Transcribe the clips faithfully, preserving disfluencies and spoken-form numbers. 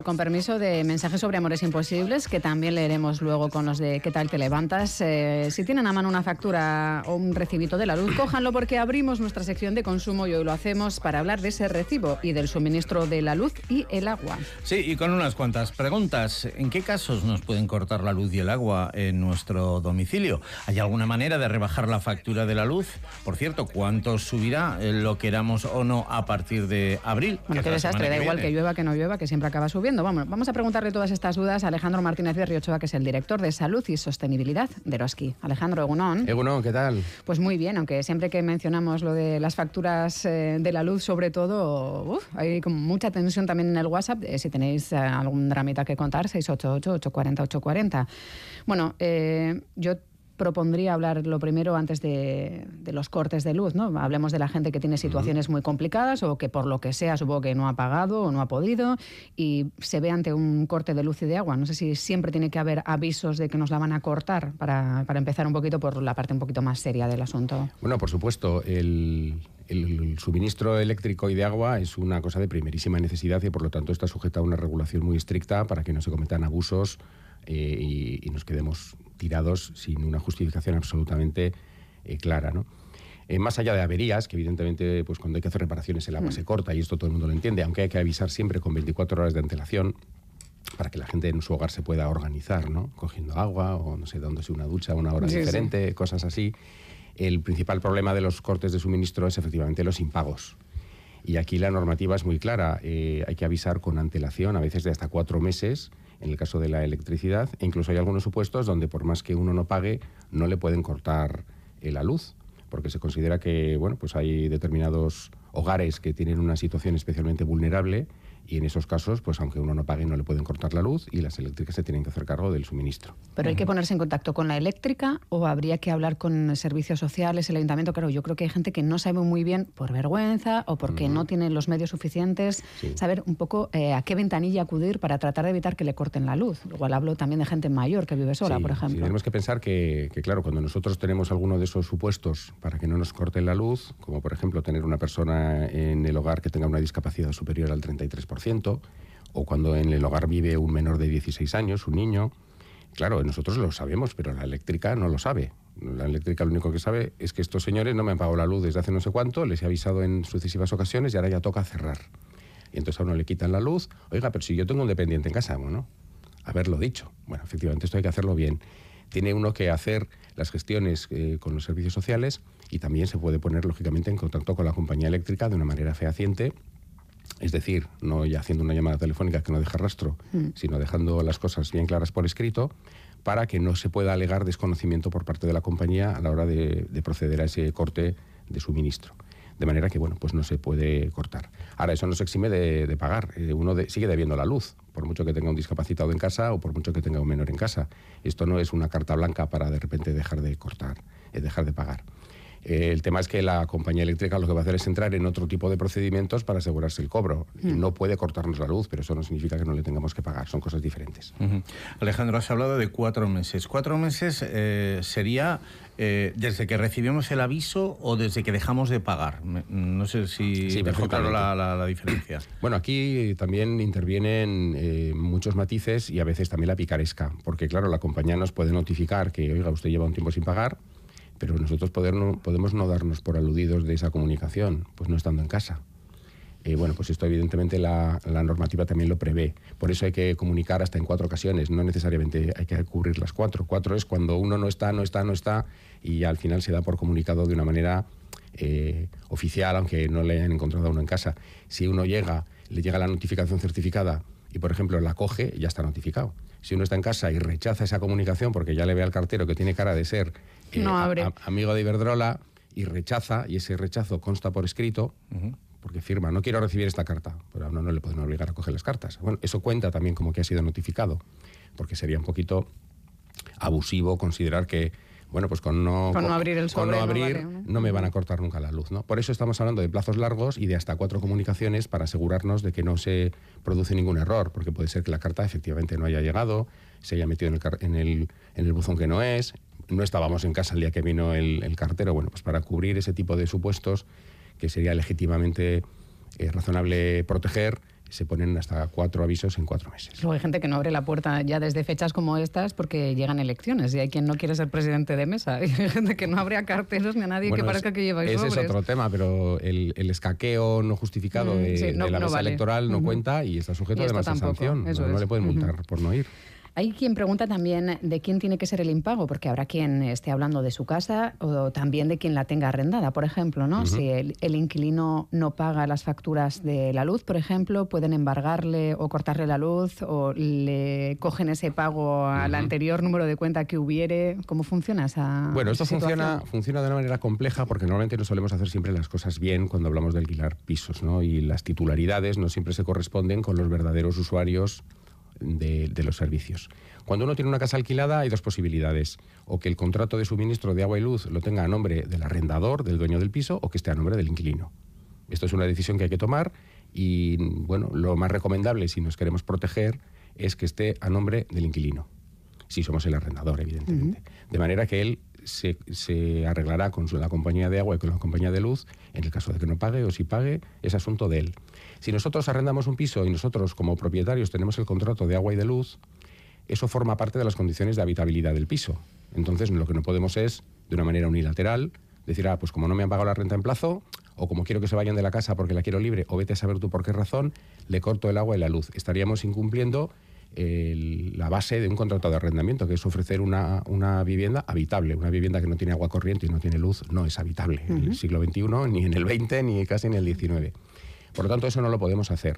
Con permiso de mensajes sobre amores imposibles, que también leeremos luego con los de ¿qué tal te levantas? Eh, si tienen a mano una factura o un recibito de la luz, cójanlo porque abrimos nuestra sección de consumo y hoy lo hacemos para hablar de ese recibo y del suministro de la luz y el agua. Sí, y con unas cuantas preguntas. ¿En qué casos nos pueden cortar la luz y el agua en nuestro domicilio? ¿Hay alguna manera de rebajar la factura de la luz? Por cierto, ¿cuánto subirá, lo queramos o no, a partir de abril? Bueno, qué desastre, da igual que llueva que no llueva, que siempre acaba subiendo. Vamos, vamos a preguntarle todas estas dudas a Alejandro Martínez Berriochoa, que es el director de Salud y Sostenibilidad de Eroski. Alejandro, egunón. Egunón, ¿qué tal? Pues muy bien, aunque siempre que mencionamos lo de las facturas eh, de la luz, sobre todo, uf, hay como mucha tensión también en el WhatsApp. Eh, si tenéis eh, algún dramita que contar, seis ocho ocho, ocho cuatro cero, ocho cuatro cero. Bueno, eh, yo propondría hablar lo primero antes de, de los cortes de luz, ¿no? Hablemos de la gente que tiene situaciones muy complicadas o que por lo que sea, supongo que no ha pagado o no ha podido y se ve ante un corte de luz y de agua. No sé si siempre tiene que haber avisos de que nos la van a cortar para, para empezar un poquito por la parte un poquito más seria del asunto. Bueno, por supuesto, el, el suministro eléctrico y de agua es una cosa de primerísima necesidad y por lo tanto está sujeta a una regulación muy estricta para que no se cometan abusos eh, y, y nos quedemos tirados sin una justificación absolutamente eh, clara, ¿no? Eh, más allá de averías, que evidentemente pues cuando hay que hacer reparaciones el agua mm. se corta y esto todo el mundo lo entiende, aunque hay que avisar siempre con veinticuatro horas de antelación para que la gente en su hogar se pueda organizar, ¿no? Cogiendo agua o no sé, dándose una ducha a una hora sí, diferente, sí. cosas así. El principal problema de los cortes de suministro es efectivamente los impagos. Y aquí la normativa es muy clara, eh, hay que avisar con antelación, a veces de hasta cuatro meses, en el caso de la electricidad, e incluso hay algunos supuestos donde por más que uno no pague, no le pueden cortar eh, la luz, porque se considera que bueno, pues hay determinados hogares que tienen una situación especialmente vulnerable y en esos casos, pues aunque uno no pague, no le pueden cortar la luz y las eléctricas se tienen que hacer cargo del suministro. ¿Pero hay que ponerse en contacto con la eléctrica o habría que hablar con servicios sociales, el ayuntamiento? Claro, yo creo que hay gente que no sabe muy bien, por vergüenza o porque uh-huh. no tiene los medios suficientes, sí. saber un poco eh, a qué ventanilla acudir para tratar de evitar que le corten la luz. Igual hablo también de gente mayor que vive sola, sí, por ejemplo. Sí, tenemos que pensar que, que, claro, cuando nosotros tenemos alguno de esos supuestos para que no nos corten la luz, como por ejemplo tener una persona en el hogar que tenga una discapacidad superior al treinta y tres por ciento, o cuando en el hogar vive un menor de dieciséis años, un niño, claro, nosotros lo sabemos, pero la eléctrica no lo sabe. La eléctrica lo único que sabe es que estos señores no me han pagado la luz desde hace no sé cuánto, les he avisado en sucesivas ocasiones y ahora ya toca cerrar. Y entonces a uno le quitan la luz, oiga, pero si yo tengo un dependiente en casa, bueno, haberlo dicho. Bueno, efectivamente esto hay que hacerlo bien. Tiene uno que hacer las gestiones eh, con los servicios sociales y también se puede poner, lógicamente, en contacto con la compañía eléctrica de una manera fehaciente. Es decir, no ya haciendo una llamada telefónica que no deja rastro, mm. sino dejando las cosas bien claras por escrito para que no se pueda alegar desconocimiento por parte de la compañía a la hora de, de proceder a ese corte de suministro. De manera que, bueno, pues no se puede cortar. Ahora, eso no se exime de, de pagar. Eh, uno de, sigue debiendo la luz, por mucho que tenga un discapacitado en casa o por mucho que tenga un menor en casa. Esto no es una carta blanca para de repente dejar de cortar, eh, dejar de pagar. Eh, el tema es que la compañía eléctrica lo que va a hacer es entrar en otro tipo de procedimientos para asegurarse el cobro. Mm. No puede cortarnos la luz, pero eso no significa que no le tengamos que pagar. Son cosas diferentes. Uh-huh. Alejandro, has hablado de cuatro meses. ¿Cuatro meses eh, sería eh, desde que recibimos el aviso o desde que dejamos de pagar? No sé si sí, dejó claro la, la, la diferencia. Bueno, aquí también intervienen eh, muchos matices y a veces también la picaresca. Porque, claro, la compañía nos puede notificar que, oiga, usted lleva un tiempo sin pagar, pero nosotros poder no, podemos no darnos por aludidos de esa comunicación, pues no estando en casa. Eh, bueno, pues esto evidentemente la, la normativa también lo prevé. Por eso hay que comunicar hasta en cuatro ocasiones, no necesariamente hay que cubrir las cuatro. Cuatro es cuando uno no está, no está, no está, y al final se da por comunicado de una manera eh, oficial, aunque no le hayan encontrado a uno en casa. Si uno llega, le llega la notificación certificada y, por ejemplo, la coge, ya está notificado. Si uno está en casa y rechaza esa comunicación porque ya le ve al cartero que tiene cara de ser eh, no abre. a, amigo de Iberdrola y rechaza, y ese rechazo consta por escrito, uh-huh. porque firma, no quiero recibir esta carta, pero a uno no le pueden obligar a coger las cartas. Bueno, eso cuenta también como que ha sido notificado, porque sería un poquito abusivo considerar que, bueno, pues con no, con no abrir, el sobre, con no, abrir no, vale, ¿no? no me van a cortar nunca la luz, ¿no? Por eso estamos hablando de plazos largos y de hasta cuatro comunicaciones para asegurarnos de que no se produce ningún error, porque puede ser que la carta efectivamente no haya llegado, se haya metido en el, en el, en el buzón que no es, no estábamos en casa el día que vino el, el cartero. Bueno, pues para cubrir ese tipo de supuestos que sería legítimamente eh, razonable proteger, se ponen hasta cuatro avisos en cuatro meses. Luego hay gente que no abre la puerta ya desde fechas como estas porque llegan elecciones y hay quien no quiere ser presidente de mesa. Hay gente que no abre carteles ni a nadie bueno, que parezca es, que lleva ese sobres. Ese es otro tema, pero el, el escaqueo no justificado mm, de, sí, no, de la no mesa vale. electoral no uh-huh. cuenta y está sujeto y además a sanción. No, no le pueden multar uh-huh. por no ir. Hay quien pregunta también de quién tiene que ser el impago, porque habrá quien esté hablando de su casa o también de quien la tenga arrendada, por ejemplo, ¿no? Uh-huh. Si el, el inquilino no paga las facturas de la luz, por ejemplo, pueden embargarle o cortarle la luz o le cogen ese pago al uh-huh. anterior número de cuenta que hubiere. ¿Cómo funciona esa Bueno, esto esa funciona, funciona de una manera compleja porque normalmente no solemos hacer siempre las cosas bien cuando hablamos de alquilar pisos, ¿no? Y las titularidades no siempre se corresponden con los verdaderos usuarios De, de los servicios. Cuando uno tiene una casa alquilada hay dos posibilidades, o que el contrato de suministro de agua y luz lo tenga a nombre del arrendador, del dueño del piso, o que esté a nombre del inquilino. Esto es una decisión que hay que tomar y bueno, lo más recomendable si nos queremos proteger es que esté a nombre del inquilino, si somos el arrendador, evidentemente. Uh-huh. De manera que él se, se arreglará con su, la compañía de agua y con la compañía de luz, en el caso de que no pague o si pague, es asunto de él. Si nosotros arrendamos un piso y nosotros como propietarios tenemos el contrato de agua y de luz, eso forma parte de las condiciones de habitabilidad del piso. Entonces lo que no podemos es, de una manera unilateral, decir, ah, pues como no me han pagado la renta en plazo, o como quiero que se vayan de la casa porque la quiero libre, o vete a saber tú por qué razón, le corto el agua y la luz. Estaríamos incumpliendo el, la base de un contrato de arrendamiento, que es ofrecer una, una vivienda habitable. Una vivienda que no tiene agua corriente y no tiene luz no es habitable uh-huh. en el siglo veintiuno, ni en el veinte, ni casi en el diecinueve. Por lo tanto, eso no lo podemos hacer.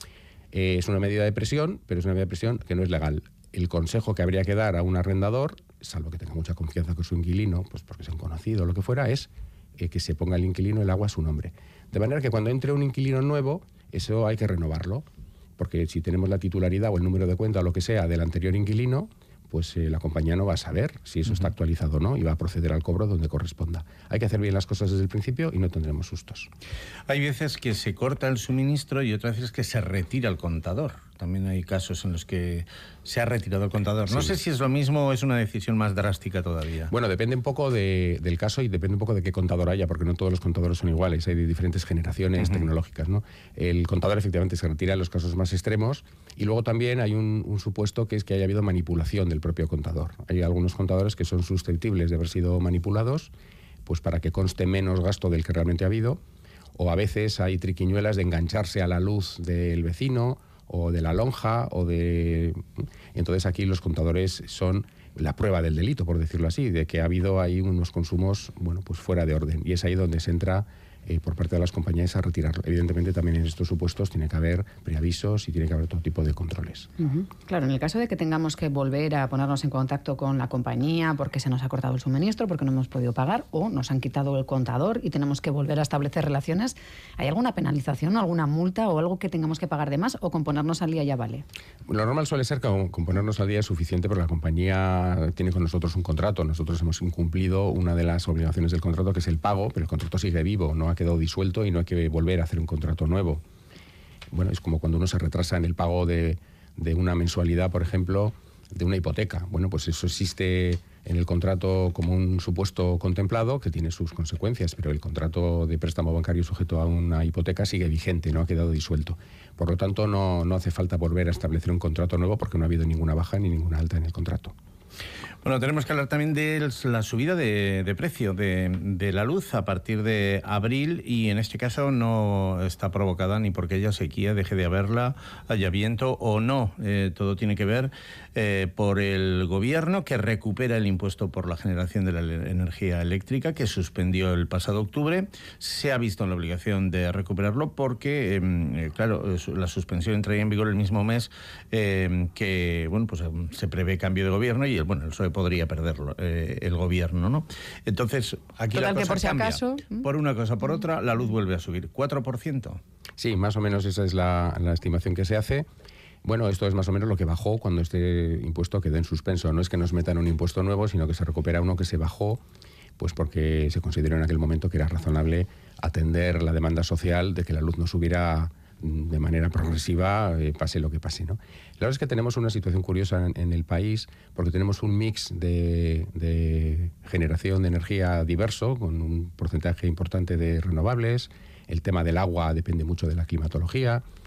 Eh, es una medida de presión, pero es una medida de presión que no es legal. El consejo que habría que dar a un arrendador, salvo que tenga mucha confianza con su inquilino, pues porque se han conocido o lo que fuera, es eh, que se ponga el inquilino el agua a su nombre. De manera que cuando entre un inquilino nuevo, eso hay que renovarlo, porque si tenemos la titularidad o el número de cuenta o lo que sea del anterior inquilino, pues eh, la compañía no va a saber si eso uh-huh. está actualizado o no y va a proceder al cobro donde corresponda. Hay que hacer bien las cosas desde el principio y no tendremos sustos. Hay veces que se corta el suministro y otras veces que se retira el contador. También hay casos en los que se ha retirado el contador. No sí. sé si es lo mismo o es una decisión más drástica todavía. Bueno, depende un poco de, del caso y depende un poco de qué contador haya, porque no todos los contadores son iguales. Hay de diferentes generaciones uh-huh. tecnológicas, ¿no? El contador efectivamente se retira en los casos más extremos y luego también hay un, un supuesto que es que haya habido manipulación del propio contador. Hay algunos contadores que son susceptibles de haber sido manipulados pues para que conste menos gasto del que realmente ha habido, o a veces hay triquiñuelas de engancharse a la luz del vecino o de la lonja, o de... Entonces aquí los contadores son la prueba del delito, por decirlo así, de que ha habido ahí unos consumos, bueno, pues fuera de orden. Y es ahí donde se entra eh, por parte de las compañías a retirarlo. Evidentemente también en estos supuestos tiene que haber preavisos y tiene que haber todo tipo de controles. Uh-huh. Claro, en el caso de que tengamos que volver a ponernos en contacto con la compañía porque se nos ha cortado el suministro, porque no hemos podido pagar o nos han quitado el contador y tenemos que volver a establecer relaciones, ¿hay alguna penalización, alguna multa o algo que tengamos que pagar de más o con ponernos al día ya vale? Lo normal suele ser que con ponernos al día es suficiente porque la compañía tiene con nosotros un contrato. Nosotros hemos incumplido una de las obligaciones del contrato, que es el pago, pero el contrato sigue vivo, no ha quedado disuelto y no hay que volver a hacer un contrato nuevo. Bueno, es como cuando uno se retrasa en el pago de, de una mensualidad, por ejemplo, de una hipoteca. Bueno, pues eso existe en el contrato como un supuesto contemplado que tiene sus consecuencias, pero el contrato de préstamo bancario sujeto a una hipoteca sigue vigente, no ha quedado disuelto. Por lo tanto, no, no hace falta volver a establecer un contrato nuevo porque no ha habido ninguna baja ni ninguna alta en el contrato. Bueno, tenemos que hablar también de la subida de, de precio de, de la luz a partir de abril, y en este caso no está provocada ni porque haya sequía, deje de haberla, haya viento o no. Eh, todo tiene que ver eh, por el gobierno, que recupera el impuesto por la generación de la energía eléctrica, que suspendió el pasado octubre. Se ha visto en la obligación de recuperarlo porque, eh, claro, la suspensión entraría en vigor el mismo mes eh, que, bueno, pues se prevé cambio de gobierno y el, bueno, el P S O E podría perderlo, eh, el gobierno, ¿no? Entonces, aquí Total, la cosa que por si cambia. acaso... Por una cosa, por otra, la luz vuelve a subir. ¿cuatro por ciento? Sí, más o menos esa es la, la estimación que se hace. Bueno, esto es más o menos lo que bajó cuando este impuesto quedó en suspenso. No es que nos metan un impuesto nuevo, sino que se recupera uno que se bajó, pues porque se consideró en aquel momento que era razonable atender la demanda social de que la luz no subiera de manera progresiva, eh, pase lo que pase, ¿no? La verdad es que tenemos una situación curiosa en, en el país, porque tenemos un mix de, de generación de energía diverso, con un porcentaje importante de renovables. El tema del agua depende mucho de la climatología.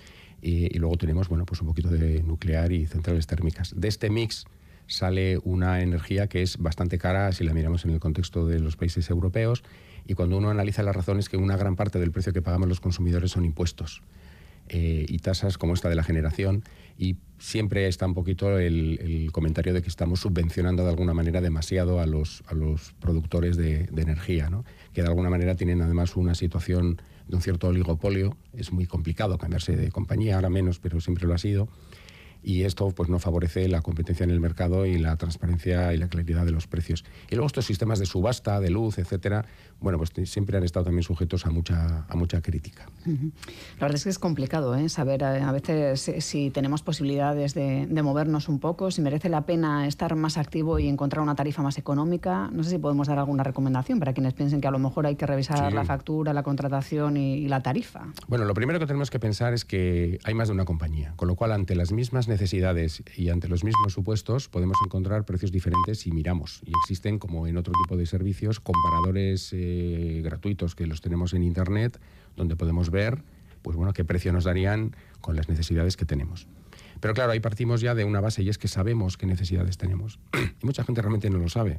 y, y luego tenemos, bueno, pues un poquito de nuclear y centrales térmicas. De este mix sale una energía que es bastante cara si la miramos en el contexto de los países europeos, y cuando uno analiza las razones, que una gran parte del precio que pagamos los consumidores son impuestos eh, y tasas como esta de la generación, y siempre está un poquito el, el comentario de que estamos subvencionando de alguna manera demasiado a los, a los productores de, de energía, ¿no? Que de alguna manera tienen además una situación de un cierto oligopolio. Es muy complicado cambiarse de compañía, ahora menos, pero siempre lo ha sido. Y esto pues no favorece la competencia en el mercado y la transparencia y la claridad de los precios. Y luego estos sistemas de subasta, de luz, etcétera, bueno, pues siempre han estado también sujetos a mucha, a mucha crítica. Uh-huh. La verdad es que es complicado, ¿eh? Saber a, a veces si, si tenemos posibilidades de, de movernos un poco, si merece la pena estar más activo y encontrar una tarifa más económica. No sé si podemos dar alguna recomendación para quienes piensen que a lo mejor hay que revisar sí. la factura, la contratación y, y la tarifa. Bueno, lo primero que tenemos que pensar es que hay más de una compañía, con lo cual ante las mismas necesidades y ante los mismos supuestos podemos encontrar precios diferentes si miramos. Y existen, como en otro tipo de servicios, comparadores eh, gratuitos que los tenemos en Internet, donde podemos ver pues bueno, qué precio nos darían con las necesidades que tenemos. Pero claro, ahí partimos ya de una base, y es que sabemos qué necesidades tenemos. Y mucha gente realmente no lo sabe.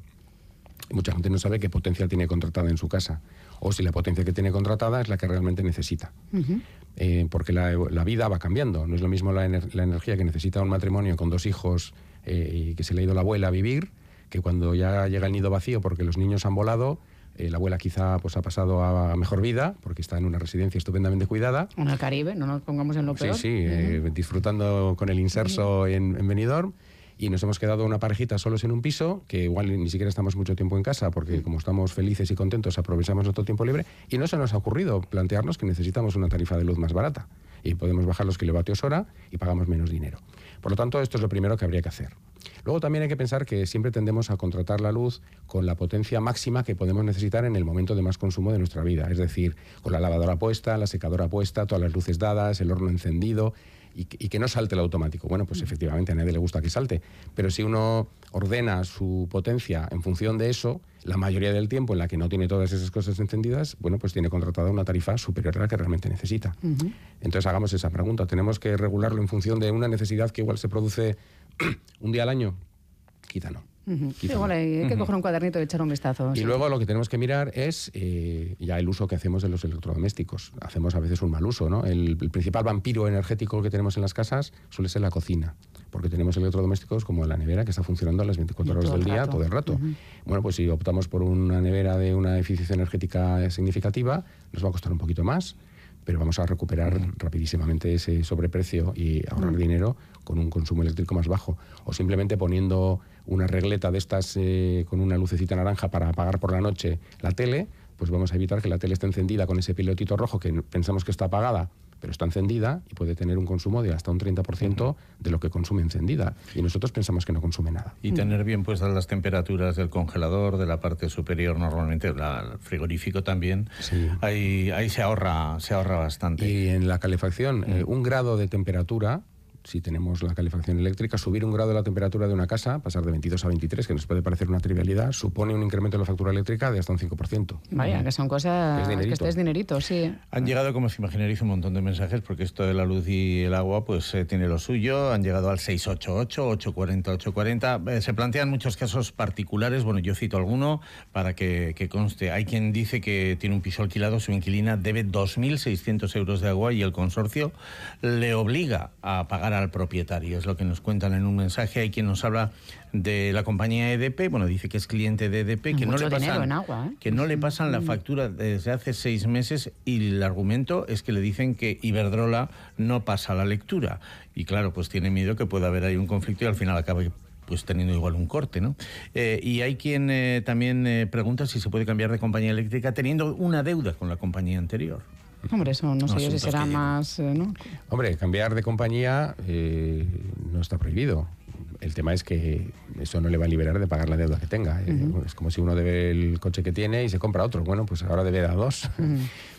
Y mucha gente no sabe qué potencia tiene contratada en su casa, o si la potencia que tiene contratada es la que realmente necesita. Uh-huh. Eh, porque la, la vida va cambiando. No es lo mismo la, ener- la energía que necesita un matrimonio con dos hijos eh, y que se le ha ido la abuela a vivir, que cuando ya llega el nido vacío porque los niños han volado, eh, la abuela quizá pues, ha pasado a mejor vida porque está en una residencia estupendamente cuidada. En el Caribe, no nos pongamos en lo peor. Sí, sí, uh-huh. eh, disfrutando con el inserso uh-huh. en, en Benidorm. Y nos hemos quedado una parejita solos en un piso, que igual ni siquiera estamos mucho tiempo en casa, porque como estamos felices y contentos, aprovechamos nuestro tiempo libre, y no se nos ha ocurrido plantearnos que necesitamos una tarifa de luz más barata, y podemos bajar los kilovatios hora y pagamos menos dinero. Por lo tanto, esto es lo primero que habría que hacer. Luego también hay que pensar que siempre tendemos a contratar la luz con la potencia máxima que podemos necesitar en el momento de más consumo de nuestra vida, es decir, con la lavadora puesta, la secadora puesta, todas las luces dadas, el horno encendido, y que, y que no salte el automático. Bueno, pues efectivamente a nadie le gusta que salte, pero si uno ordena su potencia en función de eso, la mayoría del tiempo en la que no tiene todas esas cosas encendidas, bueno, pues tiene contratada una tarifa superior a la que realmente necesita. Uh-huh. Entonces hagamos esa pregunta. ¿Tenemos que regularlo en función de una necesidad que igual se produce un día al año? Quizá no. Uh-huh. Sí, bueno, hay que uh-huh. coger un cuadernito y echar un vistazo. Y sí. luego lo que tenemos que mirar es eh, ya el uso que hacemos de los electrodomésticos. Hacemos a veces un mal uso, ¿no? El, el principal vampiro energético que tenemos en las casas suele ser la cocina, porque tenemos electrodomésticos como la nevera que está funcionando a las veinticuatro horas del día, todo el rato. Uh-huh. Bueno, pues si optamos por una nevera de una eficiencia energética significativa, nos va a costar un poquito más, pero vamos a recuperar uh-huh. rapidísimamente ese sobreprecio y ahorrar uh-huh. dinero con un consumo eléctrico más bajo. O simplemente poniendo una regleta de estas eh, con una lucecita naranja para apagar por la noche la tele, pues vamos a evitar que la tele esté encendida con ese pilotito rojo que pensamos que está apagada, pero está encendida y puede tener un consumo de hasta un treinta por ciento uh-huh. de lo que consume encendida. Y nosotros pensamos que no consume nada. Y tener bien puestas las temperaturas del congelador, de la parte superior normalmente, la, el frigorífico también, sí. ahí, ahí se ahorra, se ahorra bastante. Y en la calefacción, uh-huh. eh, un grado de temperatura, si tenemos la calefacción eléctrica, subir un grado de la temperatura de una casa, pasar de veintidós a veintitrés, que nos puede parecer una trivialidad, supone un incremento de la factura eléctrica de hasta un cinco por ciento. Vaya, que son cosas que, que estés dinerito, sí. Han llegado, como os imagináis, un montón de mensajes, porque esto de la luz y el agua pues eh, tiene lo suyo. Han llegado al seis ocho ocho, ocho cuatro cero, ocho cuatro cero. Eh, se plantean muchos casos particulares. Bueno, yo cito alguno para que, que conste. Hay quien dice que tiene un piso alquilado, su inquilina debe dos mil seiscientos euros de agua y el consorcio le obliga a pagar al propietario. Es lo que nos cuentan en un mensaje. Hay quien nos habla de la compañía E D P, bueno, dice que es cliente de E D P, que no le pasan, en agua, ¿eh? que no le pasan la factura desde hace seis meses y el argumento es que le dicen que Iberdrola no pasa la lectura. Y claro, pues tiene miedo que pueda haber ahí un conflicto y al final acabe pues teniendo igual un corte, ¿no? Eh, y hay quien eh, también eh, pregunta si se puede cambiar de compañía eléctrica teniendo una deuda con la compañía anterior. Hombre, eso no sé yo si será más... Eh, ¿no? Hombre, cambiar de compañía eh, no está prohibido. El tema es que eso no le va a liberar de pagar la deuda que tenga. Uh-huh. Es como si uno debe el coche que tiene y se compra otro. Bueno, pues ahora debe dar dos. Uh-huh.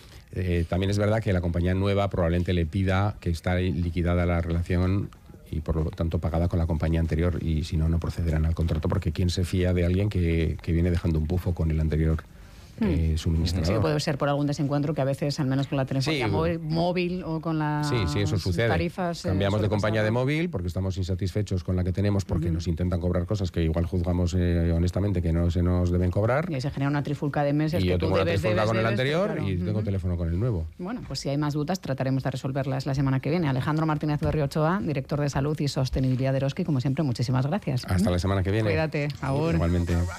eh, también es verdad que la compañía nueva probablemente le pida que está liquidada la relación y por lo tanto pagada con la compañía anterior, y si no, no procederán al contrato, porque ¿quién se fía de alguien que, que viene dejando un pufo con el anterior eh, suministrador. Sí, puede ser por algún desencuentro que a veces, al menos con la telefonía Sí, móvil, móvil o con las Sí, sí, eso sucede. tarifas... eh, Cambiamos de suele compañía pasar. de móvil porque estamos insatisfechos con la que tenemos porque nos intentan cobrar cosas que igual juzgamos eh, honestamente que no se nos deben cobrar. Y ahí se genera una trifulca de meses Y que yo tú tengo una debes, trifulca debes, con el debes, anterior claro. y tengo Ujú. teléfono con el nuevo. Bueno, pues si hay más dudas, trataremos de resolverlas la semana que viene. Alejandro Martínez Berriochoa, director de Salud y Sostenibilidad de Eroski, como siempre, muchísimas gracias. Hasta la semana que viene. Cuídate. Agur. Igualmente.